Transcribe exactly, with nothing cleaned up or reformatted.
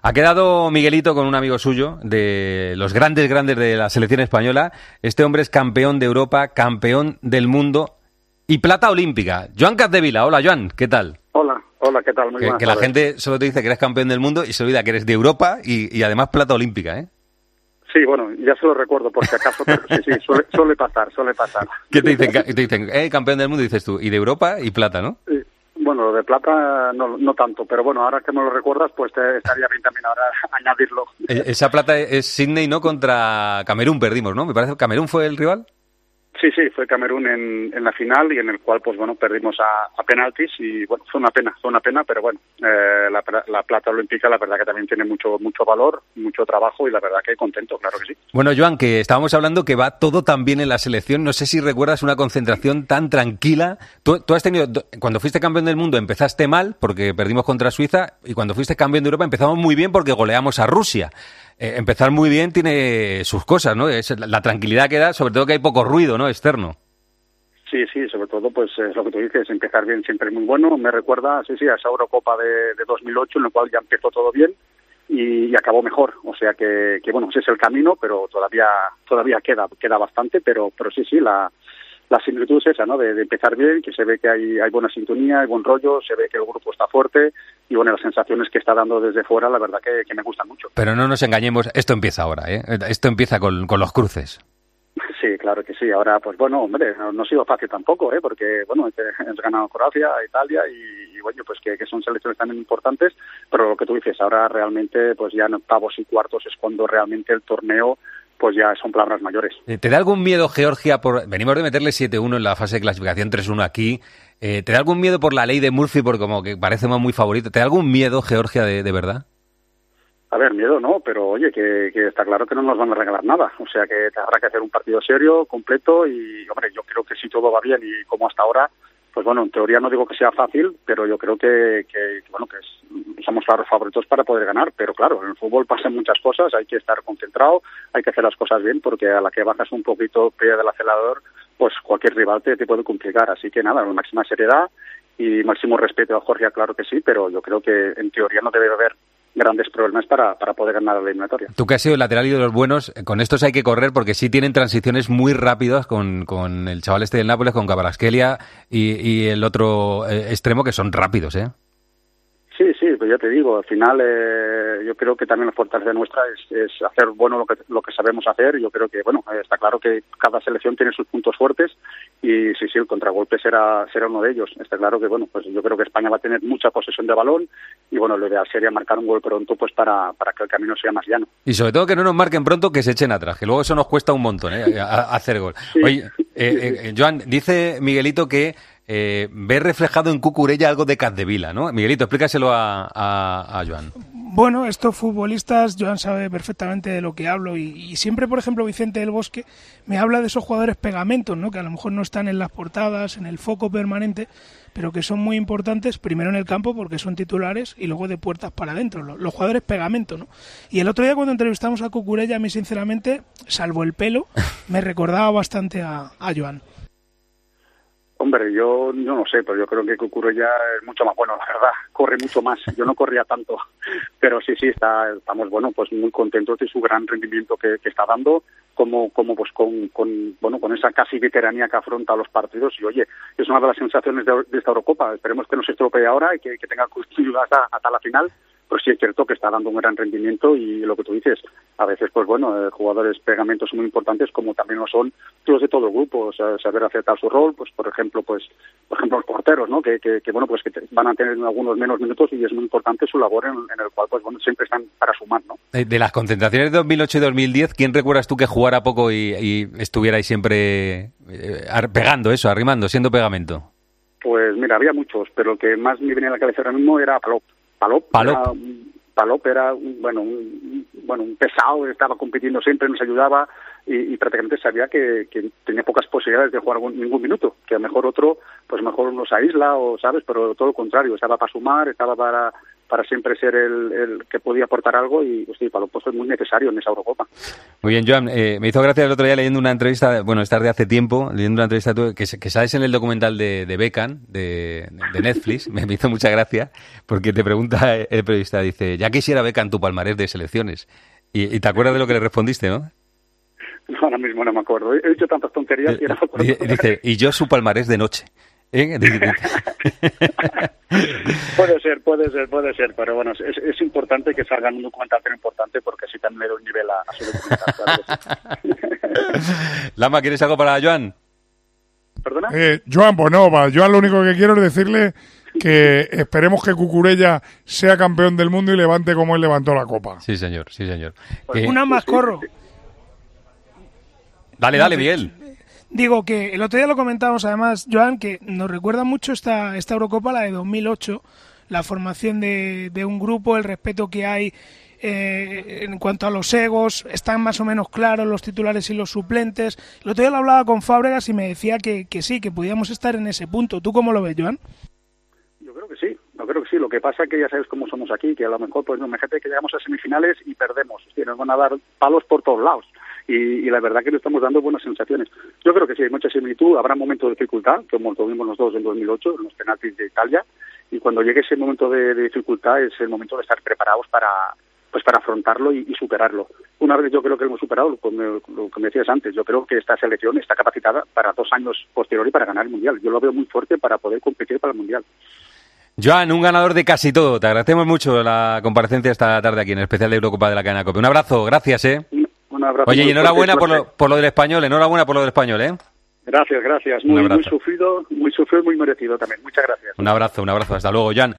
Ha quedado Miguelito con un amigo suyo de los grandes, grandes de la selección española. Este hombre es campeón de Europa, campeón del mundo y plata olímpica. Joan Capdevila. Hola, Joan, ¿qué tal? Hola, hola, ¿qué tal? Muy que, buenas que la tardes. gente solo te dice que eres campeón del mundo y se olvida que eres de Europa y, y además plata olímpica, ¿eh? Sí, bueno, ya se lo recuerdo por si acaso, pero sí, sí, suele, suele pasar, suele pasar. ¿Qué te dicen? Te dicen, eh, campeón del mundo, dices tú, y de Europa y plata, ¿no? Sí. Bueno, de plata no, no tanto, pero bueno, ahora que me lo recuerdas, pues te estaría bien también ahora añadirlo. Esa plata es Sydney, ¿no? Contra Camerún perdimos, ¿no? Me parece que Camerún fue el rival. Sí, sí, fue Camerún en, en la final y en el cual, pues bueno, perdimos a, a penaltis y bueno, fue una pena, fue una pena, pero bueno, eh, la, la plata olímpica la verdad que también tiene mucho mucho valor, mucho trabajo y la verdad que contento, claro que sí. Bueno, Joan, que estábamos hablando que va todo tan bien en la selección, no sé si recuerdas una concentración tan tranquila. Tú, tú has tenido, cuando fuiste campeón del mundo empezaste mal porque perdimos contra Suiza y cuando fuiste campeón de Europa empezamos muy bien porque goleamos a Rusia. Eh, empezar muy bien tiene sus cosas, ¿no? Es la tranquilidad que da, sobre todo que hay poco ruido, ¿no? Externo. Sí, sí, sobre todo, pues es lo que tú dices, empezar bien siempre es muy bueno. Me recuerda, sí, sí, a esa Eurocopa de, de dos mil ocho, en la cual ya empezó todo bien y, y acabó mejor. O sea que, que, bueno, ese es el camino, pero todavía todavía queda queda bastante, pero pero sí, sí, la, la similitud es esa, ¿no? De, de empezar bien, que se ve que hay, hay buena sintonía, hay buen rollo, se ve que el grupo está fuerte y, bueno, las sensaciones que está dando desde fuera, la verdad que, que me gustan mucho. Pero no nos engañemos, esto empieza ahora, ¿eh? Esto empieza con, con los cruces. Sí, claro que sí. Ahora, pues bueno, hombre, no, no ha sido fácil tampoco, ¿eh? Porque, bueno, hemos ganado Croacia, Italia y, y bueno, pues que, que son selecciones también importantes, pero lo que tú dices, ahora realmente, pues ya en octavos y cuartos es cuando realmente el torneo, pues ya son palabras mayores. ¿Te da algún miedo Georgia por... Venimos de meterle siete uno en la fase de clasificación, tres uno aquí. Eh, ¿Te da algún miedo por la ley de Murphy, porque como que parece muy favorito? ¿Te da algún miedo Georgia de, de verdad? A ver, miedo no, pero oye, que, que está claro que no nos van a regalar nada. O sea que habrá que hacer un partido serio, completo y, hombre, yo creo que si todo va bien y como hasta ahora, pues bueno, en teoría no digo que sea fácil, pero yo creo que, que, que bueno, que es, somos claros favoritos para poder ganar. Pero claro, en el fútbol pasan muchas cosas, hay que estar concentrado, hay que hacer las cosas bien, porque a la que bajas un poquito el pie del acelerador, pues cualquier rival te, te puede complicar. Así que nada, la máxima seriedad y máximo respeto a Georgia, claro que sí, pero yo creo que en teoría no debe haber grandes problemas para, para poder ganar la eliminatoria. Tú que has sido el lateral y de los buenos, con estos hay que correr porque sí tienen transiciones muy rápidas con, con el chaval este del Nápoles, con Kvaratskhelia y, y el otro eh, extremo que son rápidos, ¿eh? Sí, sí, pues ya te digo, al final eh, yo creo que también la fortaleza nuestra es, es hacer bueno lo que lo que sabemos hacer. Yo creo que, bueno, está claro que cada selección tiene sus puntos fuertes y sí, sí, el contragolpe será será uno de ellos. Está claro que, bueno, pues yo creo que España va a tener mucha posesión de balón y, bueno, lo ideal sería marcar un gol pronto pues para, para que el camino sea más llano. Y sobre todo que no nos marquen pronto, que se echen atrás, que luego eso nos cuesta un montón, ¿eh? A, a hacer gol. Sí. Oye, eh, eh, Joan, dice Miguelito que Eh, ve reflejado en Cucurella algo de Capdevila, ¿no? Miguelito, explícaselo a, a, a Joan. Bueno, estos futbolistas, Joan sabe perfectamente de lo que hablo y, y siempre, por ejemplo, Vicente del Bosque me habla de esos jugadores pegamentos, ¿no? Que a lo mejor no están en las portadas, en el foco permanente, pero que son muy importantes, primero en el campo porque son titulares y luego de puertas para adentro, los, los jugadores pegamento, ¿no? Y el otro día cuando entrevistamos a Cucurella, a mí sinceramente, salvo el pelo, me recordaba bastante a, a Joan. Hombre, yo, yo no sé, pero yo creo que Cucurella es mucho más bueno, la verdad, corre mucho más, yo no corría tanto, pero sí, sí, está, estamos, bueno, pues muy contentos de su gran rendimiento que, que está dando, como, como pues con, con, bueno, con esa casi veteranía que afronta los partidos y, oye, es una de las sensaciones de, de esta Eurocopa, esperemos que no se estropee ahora y que, que tenga continuidad hasta, hasta la final. Pero sí es cierto que está dando un gran rendimiento y lo que tú dices, a veces, pues bueno, eh, jugadores pegamentos muy importantes como también lo son los de todo el grupo, o sea, saber aceptar su rol, pues por ejemplo, pues por ejemplo los porteros, ¿no? Que, que, que bueno, pues que te, van a tener algunos menos minutos y es muy importante su labor en, en el cual, pues bueno, siempre están para sumar, ¿no? De las concentraciones de dos mil ocho y dos mil diez, ¿quién recuerdas tú que jugara poco y, y estuviera ahí siempre eh, pegando eso, arrimando, siendo pegamento? Pues mira, había muchos, pero el que más me venía a la cabeza ahora mismo era Palop. Palop, Palop. Era, Palop era un, bueno, un, bueno, un pesado, estaba compitiendo siempre, nos ayudaba y, y prácticamente sabía que, que tenía pocas posibilidades de jugar algún, ningún minuto, que a lo mejor otro, pues mejor nos aísla o, ¿sabes? Pero todo lo contrario, estaba para sumar, estaba para para siempre ser el, el que podía aportar algo y hostia, para los puestos muy necesario en esa Eurocopa. Muy bien, Joan, eh, me hizo gracia el otro día leyendo una entrevista, bueno, esta de hace tiempo, leyendo una entrevista que, que sales en el documental de, de Beckham, de, de Netflix, me, me hizo mucha gracia, porque te pregunta el periodista, dice, ya quisiera Beckham tu palmarés de selecciones. Y, y te acuerdas de lo que le respondiste, ¿no? No, ahora mismo no me acuerdo. He dicho tantas tonterías que no me acuerdo. Dice, y yo su palmarés de noche. ¿Eh? puede ser, puede ser, puede ser, pero bueno, es, es importante que salga un documental tan importante porque así también le doy un nivel a, a su documental. Claro. Lama, ¿quieres algo para Joan? ¿Perdona? Eh, Joan, pues no, para Joan lo único que quiero es decirle que esperemos que Cucurella sea campeón del mundo y levante como él levantó la copa. Sí, señor, sí, señor. Pues, eh, una más, sí, corro. Sí, sí. Dale, dale, Miguel. Digo que el otro día lo comentábamos, además, Joan, que nos recuerda mucho esta, esta Eurocopa, la de dos mil ocho, la formación de, de un grupo, el respeto que hay eh, en cuanto a los egos, están más o menos claros los titulares y los suplentes. El otro día lo hablaba con Fábregas y me decía que, que sí, que podíamos estar en ese punto. ¿Tú cómo lo ves, Joan? Yo creo que sí, yo creo que sí. Lo que pasa es que ya sabes cómo somos aquí, que a lo mejor, pues no, imagínate que llegamos a semifinales y perdemos. Hostia, nos van a dar palos por todos lados. Y, y la verdad que le estamos dando buenas sensaciones. Yo creo que sí, hay mucha similitud, habrá momentos de dificultad, como tuvimos los dos en dos mil ocho, en los penaltis de Italia, y cuando llegue ese momento de, de dificultad es el momento de estar preparados para pues para afrontarlo y, y superarlo. Una vez yo creo que lo hemos superado, lo, lo que me decías antes, yo creo que esta selección está capacitada para dos años posteriores para ganar el Mundial. Yo lo veo muy fuerte para poder competir para el Mundial. Joan, un ganador de casi todo. Te agradecemos mucho la comparecencia esta tarde aquí en el especial de Eurocopa de la cadena COPE. Un abrazo, gracias, ¿eh? Un abrazo. Oye, y enhorabuena por lo, por lo del español, enhorabuena por lo del español, ¿eh? Gracias, gracias. Muy, muy sufrido, muy sufrido, muy merecido también. Muchas gracias. Un abrazo, un abrazo. Hasta luego, Joan.